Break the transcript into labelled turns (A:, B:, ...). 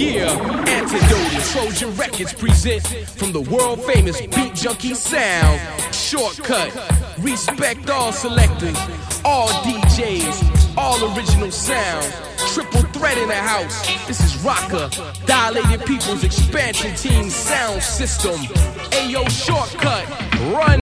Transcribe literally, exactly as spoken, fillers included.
A: Yeah, Antidote and Trojan Records present from the world famous Beat Junkie Sound. Shortcut, respect all selectors, all D Js, all original sounds. Triple threat in the house. This is Rocker, Dilated People's Expansion Team Sound System. Ayo, Shortcut, run.